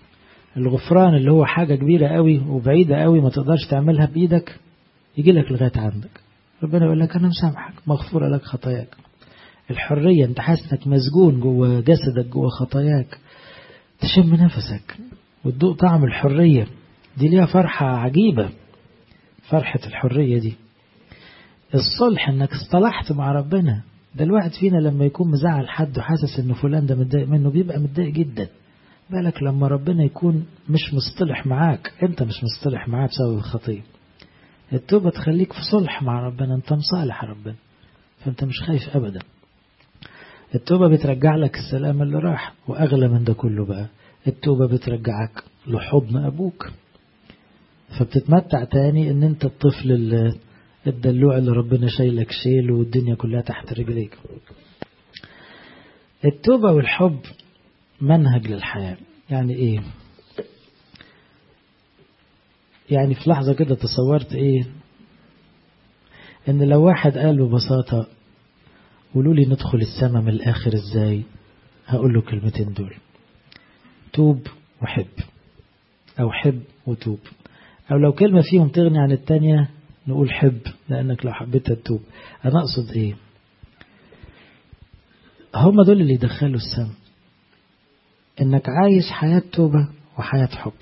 الغفران اللي هو حاجة كبيرة قوي وبعيدة قوي ما تقدرش تعملها بإيدك يجي لك لغاية عندك. ربنا يقول لك أنا مسامحك، مغفورة لك خطاياك. الحرية، أنت حاسس إنك مسجون جوه جسدك جوه خطاياك، تشم نفسك وتدوق طعم الحرية دي، ليها فرحة عجيبة. فرحة الحرية دي. الصلح إنك اصطلحت مع ربنا. ده الواحد فينا لما يكون مزعل حد وحاسس إنه فلان ده متضايق منه بيبقى متضايق جدا، بالك لما ربنا يكون مش مصطلح معاك، أنت مش مصطلح معاه بسبب الخطية. التوبة تخليك في صلح مع ربنا، أنت مصالح ربنا، فأنت مش خايف أبدا. التوبة بترجع لك السلام اللي راح، وأغلى من ده كله بقى التوبة بترجعك لحضن أبوك، فبتتمتع تاني إن أنت الطفل الدلوع اللي ربنا شايلك شيل والدنيا كلها تحت رجليك. التوبة والحب منهج للحياة. يعني إيه؟ يعني في لحظة كده تصورت إيه؟ إن لو واحد قال ببساطة قولوا لي ندخل السماء من الآخر إزاي، هقول له كلمتين دول: توب وحب، أو حب وتوب. أو لو كلمة فيهم تغني عن التانية نقول حب، لأنك لو حبيت تتوب. أنا أقصد إيه؟ هم دول اللي يدخلوا السماء، إنك عايش حياة توبة وحياة حب.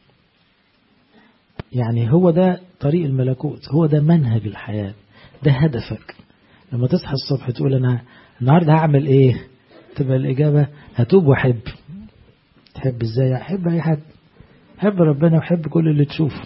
يعني هو ده طريق الملكوت، هو ده منهج الحياة، ده هدفك. لما تصحى الصبح تقول أنا النهاردة هعمل إيه، تبقى الإجابة هتوب وحب. تحب إزاي؟ أحب أي حد، حب ربنا وحب كل اللي تشوفه.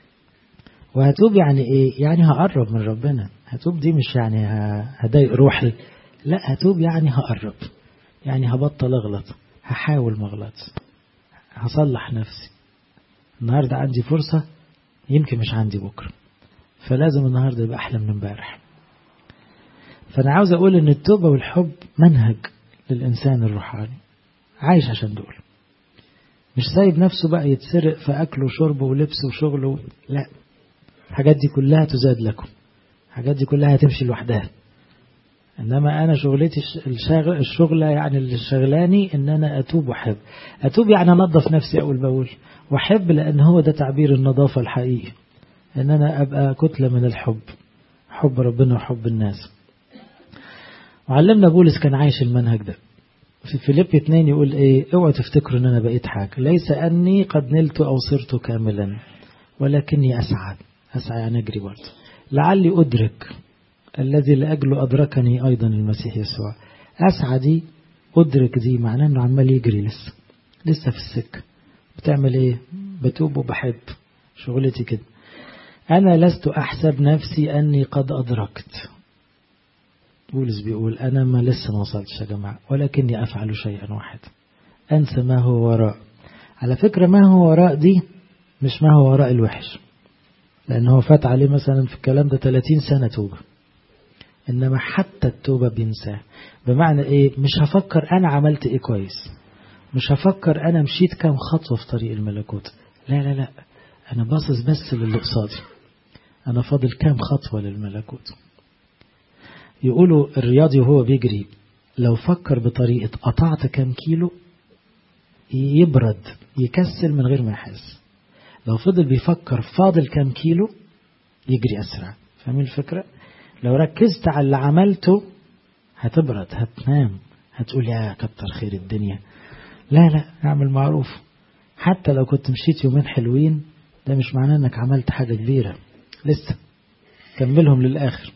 وهتوب يعني إيه؟ يعني هقرب من ربنا. هتوب دي مش يعني هضايق روحي، لا، هتوب يعني هقرب، يعني هبطل أغلط، هحاول ما أغلط، هصلح نفسي. النهاردة عندي فرصة يمكن مش عندي بكرة، فلازم النهاردة يبقى أحلى من امبارح. فأنا عاوز أقول إن التوبة والحب منهج للإنسان الروحاني، عايش عشان دول، مش سايب نفسه بقى يتسرق في أكله وشربه ولبسه وشغله، لا، الحاجات دي كلها تزاد لكم، الحاجات دي كلها هتمشي لوحدها. إنما أنا شغلتي الشغل الشغلة يعني اللي شغلاني إن أنا أتوب وحب. أتوب يعني أنظف نفسي أول بأول، وحب لأن هو ده تعبير النظافة الحقيقي، إن أنا أبقى كتلة من الحب، حب ربنا وحب الناس. وعلمنا بولس كان عايش المنهج ده في فيليبي اتنين، يقول إيه؟ اوعوا تفتكروا إن أنا بقيت حاجة، ليس أني قد نلت أو صرت كاملا ولكني أسعى. أسعى يعني أجري برضه، لعلي أدرك الذي لأجله أدركني أيضا المسيح يسوع. أسعى دي، أدرك دي، معناه أنه عمال يجري لسه لسه في السكة. بتعمل إيه؟ بتوب وبحب، شغلتي كده. أنا لست أحسب نفسي أني قد أدركت. بولس بيقول أنا ما لسه ما وصلتش يا جماعة، ولكني أفعل شيئا واحد، أنسى ما هو وراء. على فكرة ما هو وراء دي مش ما هو وراء الوحش، لأنه فات عليه مثلا في الكلام ده ثلاثين سنة توبة، إنما حتى التوبة بينساه. بمعنى إيه؟ مش هفكر أنا عملت إيه كويس، مش هفكر أنا مشيت كام خطوة في طريق الملكوت، لا لا لا، أنا باصص بس للي قصادي، أنا فاضل كام خطوة للملكوت. يقولوا الرياضي وهو بيجري لو فكر بطريقة قطعت كام كيلو يبرد يكسل من غير ما يحس، لو فضل بيفكر فاضل كام كيلو يجري أسرع. فاهمين الفكرة؟ لو ركزت على اللي عملته هتبرد، هتنام، هتقول يا كتر خير الدنيا. لا لا، اعمل معروف، حتى لو كنت مشيت يومين حلوين ده مش معناه انك عملت حاجة كبيرة، لسه كملهم للآخر.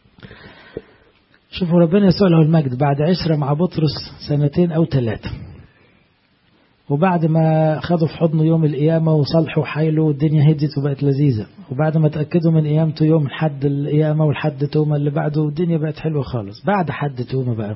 شوفوا ربنا يسوع له المجد بعد عشرة مع بطرس سنتين أو ثلاثة، وبعد ما خدوا في حضنه يوم القيامة وصلحوا حيله والدنيا هدت وبقت لذيذة، وبعد ما تأكدوا من قيامته يوم حد القيامة والحد توما اللي بعده والدنيا بقت حلوة خالص، بعد حد توما بقى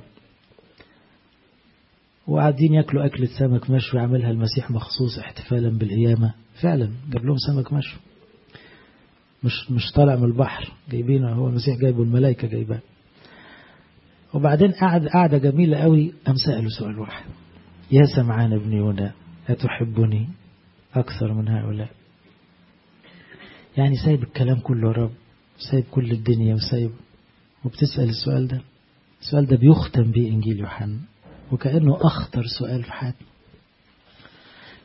وقاعدين يأكلوا أكلة سمك مشوي عملها المسيح مخصوص احتفالا بالقيامة. فعلا جاب لهم سمك مشوي، مش مش طالع من البحر جايبينه، هو المسيح جايبه، الملائكة جايباه. وبعدين قعد قعدة جميلة قوي، أم سأله سؤال واحد: يا سمعان ابن يونا أتحبني أكثر من هؤلاء؟ يعني سايب الكلام كله يا رب، سايب كل الدنيا وسايب وبتسأل السؤال ده. السؤال ده بيختم بيه إنجيل يوحنا، وكأنه أخطر سؤال في حياتنا.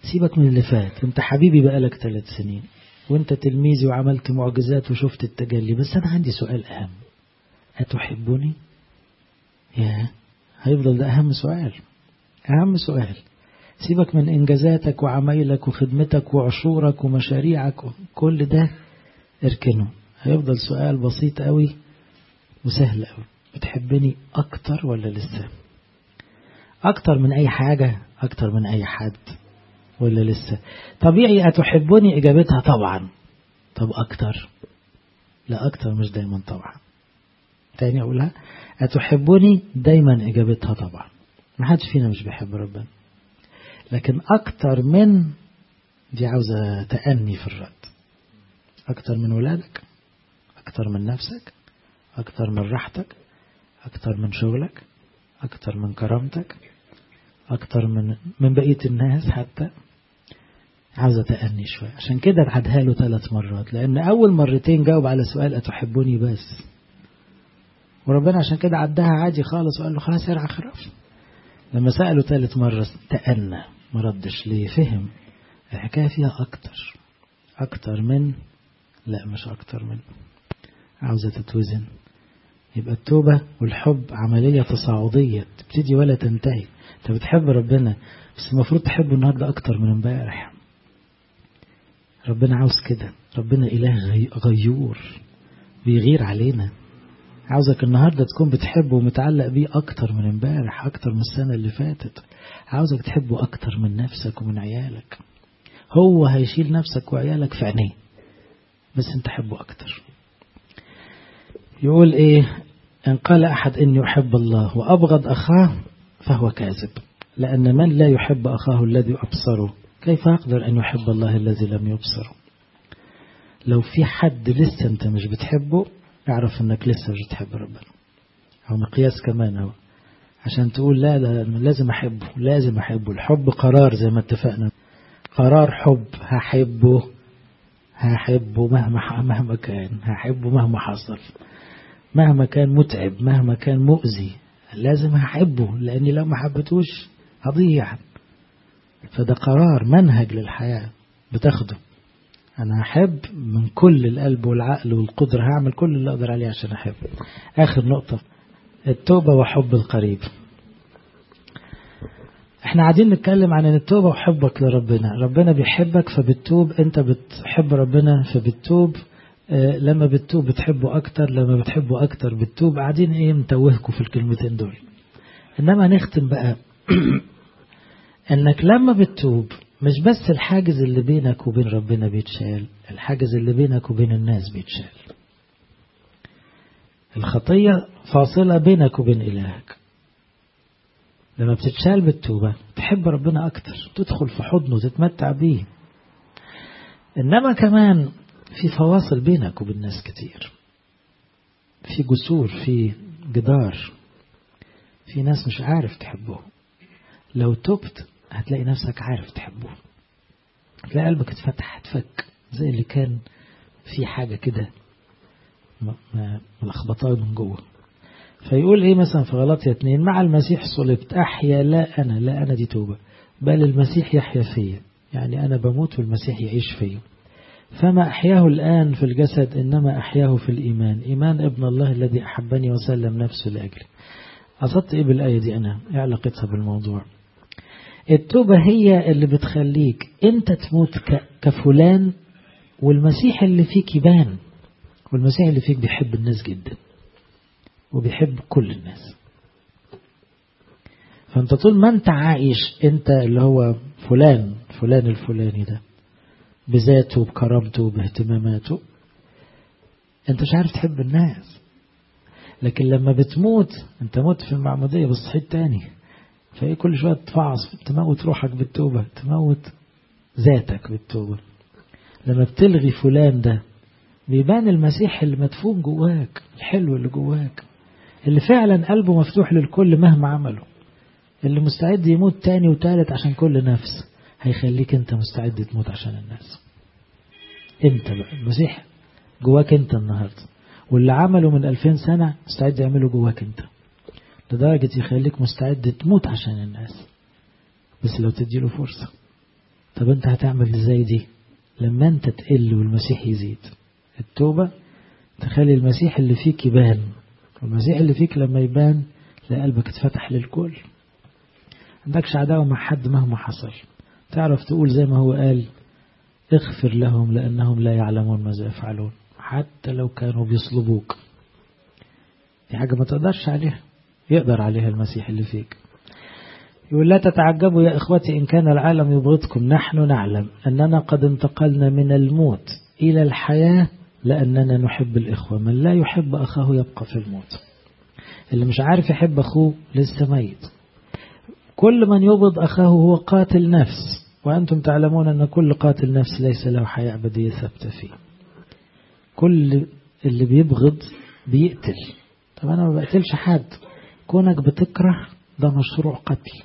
سيبك من اللي فات، انت حبيبي بقالك ثلاث سنين وانت تلميذي وعملت معجزات وشفت التجلي، بس انا عندي سؤال اهم، هتحبني؟ يا هيفضل ده اهم سؤال، اهم سؤال. سيبك من انجازاتك وعمايلك وخدمتك وعشورك ومشاريعك، كل ده اركنه، هيفضل سؤال بسيط قوي وسهل قوي، بتحبني اكتر ولا لسه؟ اكتر من اي حاجة، اكتر من اي حد، ولا لسه؟ طبيعي أتحبني إجابتها طبعا. طب أكتر؟ لا، أكتر مش دايما طبعا. تاني أقولها، أتحبني دايما إجابتها طبعا. ما حدش فينا مش بيحب ربنا، لكن أكتر من دي عاوزة تأني في الرد. أكتر من ولادك، أكتر من نفسك، أكتر من راحتك، أكتر من شغلك، أكتر من كرامتك، أكتر من من بقية الناس حتى. عاوزة تأني شوية. عشان كده عدها له ثلاث مرات، لأن أول مرتين جاوب على سؤال أتحبوني بس، وربنا عشان كده عدها عادي خالص وقال له خلاص ارعى خراف. لما سأله ثالث مرة تأنى، ما ردش ليه؟ فهم الحكاية فيها أكتر، أكتر من، لا مش أكتر من، عاوزة تتوزن. يبقى التوبة والحب عملية تصاعدية، تبتدي ولا تنتهي. انت بتحب ربنا بس المفروض تحبه النهاردة أكتر من امبارح. ربنا عاوز كده، ربنا إله غيور بيغير علينا. عاوزك النهاردة تكون بتحبه ومتعلق بيه أكتر من امبارح، أكتر من السنة اللي فاتت. عاوزك تحبه أكتر من نفسك ومن عيالك. هو هيشيل نفسك وعيالك في عينيه، بس انت حبه أكتر. يقول إيه؟ إن قال أحد إني أحب الله وأبغض أخاه فهو كاذب، لأن من لا يحب أخاه الذي أبصره كيف يقدر أن يحب الله الذي لم يبصره؟ لو في حد لسه أنت مش بتحبه، اعرف أنك لسه مش بتحب ربنا. أو مقياس كمان هو عشان تقول لا لا لازم أحبه، لازم أحبه. الحب قرار زي ما اتفقنا، قرار حب. هحبه هحبه مهما مهما كان، هحبه مهما حصل، مهما كان متعب، مهما كان مؤذي، لازم هحبه، لأني لو ما حبتوش هضيع. فده قرار، منهج للحياة بتاخده. أنا أحب من كل القلب والعقل والقدرة، هعمل كل اللي أقدر عليه عشان أحب. آخر نقطة، التوبة وحب القريب. احنا قاعدين نتكلم عن التوبة وحبك لربنا. ربنا بيحبك فبتتوب، انت بتحب ربنا فبتتوب. اه لما بتتوب بتحبه أكتر، لما بتحبه أكتر بتتوب. قاعدين ايه متوهكوا في الكلمتين دول. إنما نختم بقى انك لما بتتوب مش بس الحاجز اللي بينك وبين ربنا بيتشال، الحاجز اللي بينك وبين الناس بيتشال. الخطية فاصلة بينك وبين إلهك. لما بتتشال بالتوبة تحب ربنا أكتر، تدخل في حضنه وتتمتع بيه. إنما كمان في فواصل بينك وبين ناس كتير، في جسور، في جدار، في ناس مش عارف تحبه. لو تبت هتلاقي نفسك عارف تحبه، هتلاقي قلبك اتفتح، اتفك، زي اللي كان في حاجة كده ملخبطاه من جوه. فيقول ايه مثلا في غلاطية اتنين، مع المسيح صلبت، احيا لا انا، لا انا دي توبة، بل المسيح يحيا فيا. يعني انا بموت والمسيح يعيش فيا. فما احياه الان في الجسد انما احياه في الايمان، ايمان ابن الله الذي احبني وسلم نفسه لاجلي. قصدت ايه بالايه دي؟ انا ايه علاقتها بالموضوع؟ التوبة هي اللي بتخليك انت تموت كفلان، والمسيح اللي فيك يبان. والمسيح اللي فيك بيحب الناس جدا وبيحب كل الناس. فانت طول ما انت عايش انت اللي هو فلان فلان الفلاني ده بذاته بكرامته وباهتماماته، انت مش عارف تحب الناس. لكن لما بتموت، انت موت في المعمودية بس صحيت تاني، فهي كل شوية تفعص، تموت روحك بالتوبة، تموت ذاتك بالتوبة. لما بتلغي فلان ده بيبان المسيح اللي مدفون جواك، الحلو اللي جواك، اللي فعلا قلبه مفتوح للكل مهما عمله، اللي مستعد يموت تاني وتالت عشان كل نفس. هيخليك انت مستعد تموت عشان الناس. انت بقى المسيح جواك انت النهاردة، واللي عمله من ألفين سنة مستعد يعمله جواك انت، لدرجة يخليك مستعد تموت عشان الناس، بس لو تديله فرصة. طب انت هتعمل ازاي دي؟ لما انت تقل والمسيح يزيد. التوبة تخلي المسيح اللي فيك يبان، والمسيح اللي فيك لما يبان تلاقي قلبك اتفتح للكل. عندكش عداوة مع حد مهما حصل، تعرف تقول زي ما هو قال اغفر لهم لأنهم لا يعلمون ماذا يفعلون، حتى لو كانوا بيصلبوك. دي حاجة ما تقدرش عليها، يقدر عليها المسيح اللي فيك. يقول لا تتعجبوا يا إخوتي إن كان العالم يبغضكم، نحن نعلم أننا قد انتقلنا من الموت إلى الحياة لأننا نحب الإخوة. من لا يحب أخاه يبقى في الموت. اللي مش عارف يحب أخوه لسه ميت. كل من يبغض أخاه هو قاتل نفس، وأنتم تعلمون أن كل قاتل نفس ليس له حياة أبدية ثابتة فيه. كل اللي بيبغض بيقتل. طب أنا ما بقتلش حد، كونك بتكره ده مشروع قتل،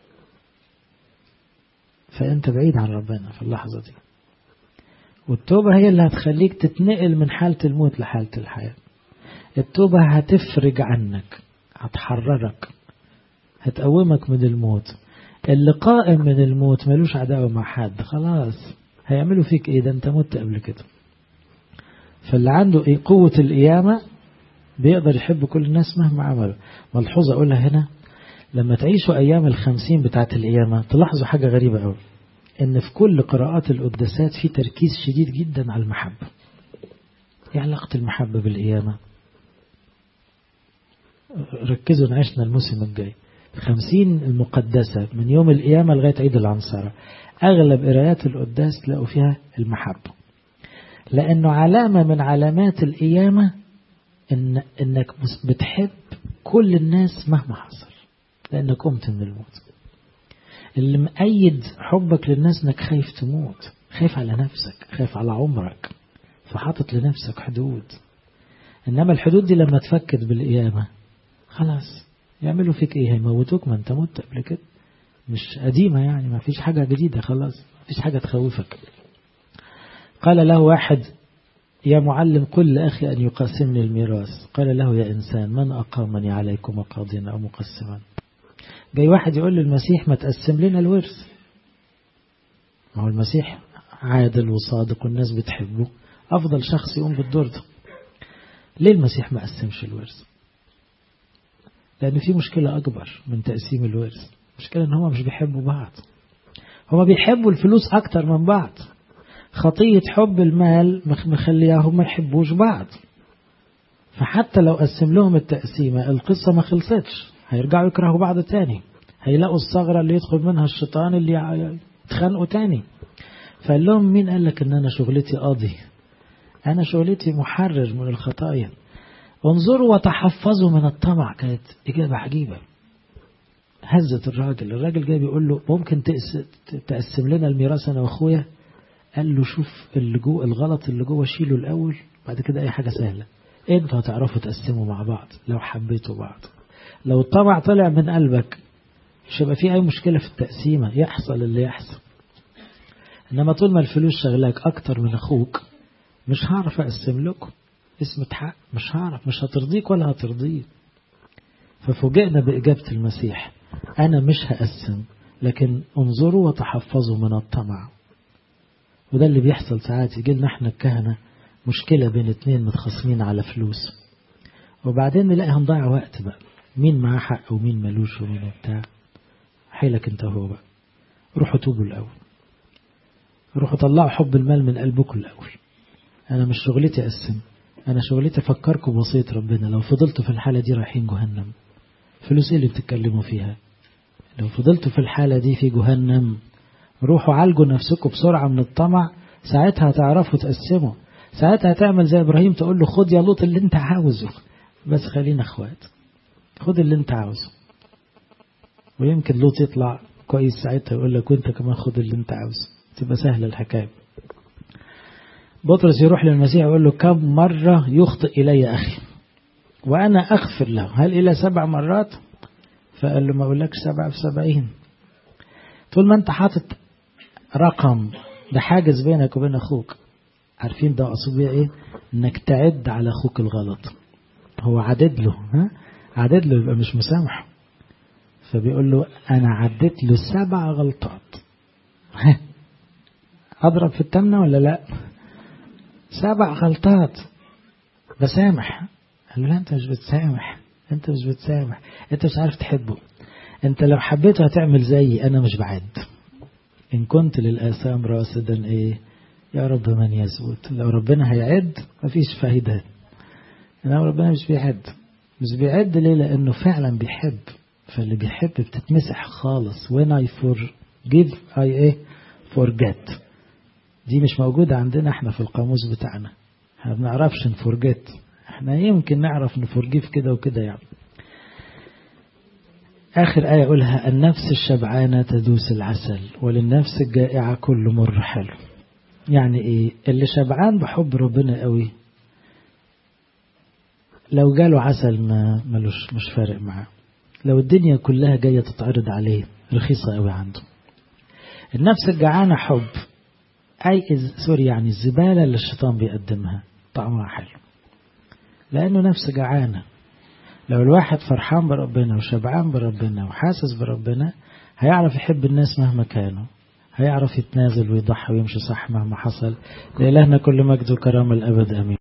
فأنت بعيد عن ربنا في اللحظة دي. والتوبة هي اللي هتخليك تتنقل من حالة الموت لحالة الحياة. التوبة هتفرج عنك، هتحررك، هتقومك من الموت. اللي قائم من الموت ملوش عداوة مع حد، خلاص هيعملوا فيك ايه؟ ده انت مت قبل كده. فاللي عنده ايه قوة القيامة بيقدر يحب كل الناس مهما عملوا. ملحوظة اقولها هنا، لما تعيشوا ايام الخمسين بتاعت القيامة تلاحظوا حاجة غريبة قوي، ان في كل قراءات القداسات في تركيز شديد جدا على المحبة. ايه علاقة المحبة بالقيامة؟ ركزوا نعيشنا الموسم الجاي الخمسين المقدسة من يوم القيامة لغاية عيد العنصرة، أغلب قراءات القداس تلاقوا فيها المحبة، لأنه علامة من علامات القيامة إن إنك بتحب كل الناس مهما حصل، لأنك قمت من الموت. اللي مؤيد حبك للناس إنك خايف تموت، خايف على نفسك، خايف على عمرك، فحاطط لنفسك حدود. إنما الحدود دي لما تفكت بالقيامة خلاص يعملوا فيك ايه؟ هيموتوك، ما انت مت قبل كده، مش قديمة يعني، ما فيش حاجة جديدة، خلاص ما فيش حاجة تخوفك. قال له واحد يا معلم قل لأخي أن يقاسمني الميراث. قال له يا إنسان من أقامني عليكم قاضيا أو مقسما؟ جاي واحد يقول للمسيح ما تقسم لنا الورث. ما هو المسيح عادل وصادق والناس بتحبه، أفضل شخص يقوم بالدور ده. ليه المسيح ما قسمش الورث؟ لأن في مشكلة أكبر من تقسيم الورث. مشكلة أن هم مش بيحبوا بعض، هم بيحبوا الفلوس أكتر من بعض. خطية حب المال مخليهم ما يحبوش بعض. فحتى لو قسم لهم التقسيمة القصة ما خلصتش، هيرجعوا يكرهوا بعض تاني، هيلاقوا الثغرة اللي يدخل منها الشيطان اللي يتخانقوا تاني. فقال لهم مين قال لك أن أنا شغلتي قاضي؟ أنا شغلتي محرر من الخطايا. انظروا وتحفظوا من الطمع. كانت إجابة عجيبة، هزت الراجل. الراجل جاي بيقول له ممكن تقسم لنا الميراث أنا وأخويا؟ قال له شوف اللي جوه، الغلط اللي جوه شيله الأول، بعد كده أي حاجة سهلة. انتوا هتعرفوا تقسموا مع بعض لو حبيتوا بعض. لو الطمع طلع من قلبك مش هيبقى فيه أي مشكلة في التقسيمة، يحصل اللي يحصل. إنما طول ما الفلوس شغلاك أكتر من أخوك مش هعرف أقسم لكم. اسمة حق مش هعرف، مش هترضيك ولا هترضيه. ففوجئنا بإجابة المسيح أنا مش هقسم، لكن انظروا وتحفظوا من الطمع. وده اللي بيحصل ساعات، يجي لنا احنا الكهنة مشكلة بين اتنين متخاصمين على فلوس، وبعدين نلاقي هنضيع وقت بقى، مين معاه حق ومين ملوش ومين بتاع. حيلك انت هو بقى، روحوا توبوا الأول، روحوا طلعوا حب المال من قلبكم الأول. أنا مش شغلتي أقسم، أنا شغلتي أفكركم بوصية ربنا. لو فضلتوا في الحالة دي رايحين جهنم. فلوس إيه اللي بتتكلموا فيها؟ لو فضلتوا في الحالة دي في جهنم. روحوا عالجوا نفسكم بسرعة من الطمع، ساعتها هتعرفوا تقسموا. ساعتها هتعمل زي إبراهيم، تقول له خد يا لوط اللي انت عاوزه، بس خلينا اخوات، خد اللي انت عاوزه. ويمكن لوط يطلع كويس ساعتها يقول لك وانت كمان خد اللي انت عاوزه، تبقى سهلة الحكاية. بطرس يروح للمسيح يقول له كم مرة يخطئ إلي أخي وأنا أغفر له؟ هل إلى سبع مرات؟ فقال له ما أقولكش سبع في سبعين. طول ما أنت حاطط رقم ده حاجز بينك وبين أخوك، عارفين ده أقصد بيه إيه؟ إنك تعد على أخوك الغلط. هو عدد له، ها عدد له، يبقى مش مسامح. فبيقول له أنا عدت له سبع غلطات، أضرب في التمنة ولا لا؟ سبع غلطات بسامح. قال له لا أنت مش بتسامح، أنت مش بتسامح، أنت مش عارف تحبه. أنت لو حبيته هتعمل زيي، أنا مش بعد. إن كنت للآثام راصدا إيه يا رب من يسود. لو ربنا هيعد مفيش فايدة. لو ربنا مش بيعد، مش بيعد ليه؟ لأنه فعلا بيحب. فاللي بيحب بتتمسح خالص. when I forgive I إيه forget. دي مش موجودة عندنا احنا في القاموس بتاعنا. احنا بنعرفش نفورجيت، احنا يمكن نعرف نفورجيف كده وكده يعني. آخر آية أقولها: النفس الشبعانة تدوس العسل وللنفس الجائعة كل مر حلو. يعني إيه؟ اللي شبعان بحب ربنا قوي لو جاله عسل ما ملوش مش فارق معاه. لو الدنيا كلها جاية تتعرض عليه رخيصة قوي عنده. النفس الجعانة حب أي سوري يعني الزبالة اللي الشيطان بيقدمها طعمها حلو، لأنه نفس جعانة. لو الواحد فرحان بربنا وشبعان بربنا وحاسس بربنا هيعرف يحب الناس مهما كانوا، هيعرف يتنازل ويضحي ويمشي صح مهما حصل. لإلهنا كل مجد وكرامة الأبد آمين.